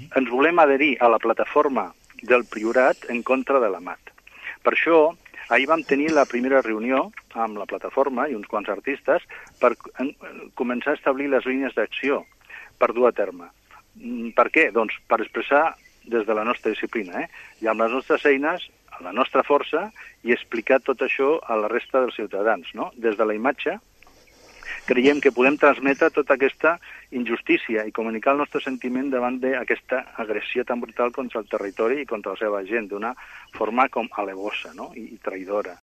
ens volem adherir a la plataforma del Priorat en contra de l'Amat. Per això, ahir vam tenir la primera reunió amb la plataforma i uns quants artistes per començar a establir les línies d'acció per dur a terme. Per què? Doncs per expressar des de la nostra disciplina, i amb les nostres eines, la nostra força, i explicar tot això a la resta dels ciutadans, no? Des de la imatge, creiem que podem transmetre tota aquesta injustícia i comunicar el nostre sentiment davant d'aquesta agressió tan brutal contra el territori i contra la seva gent, d'una forma com alevosa, no? I traïdora.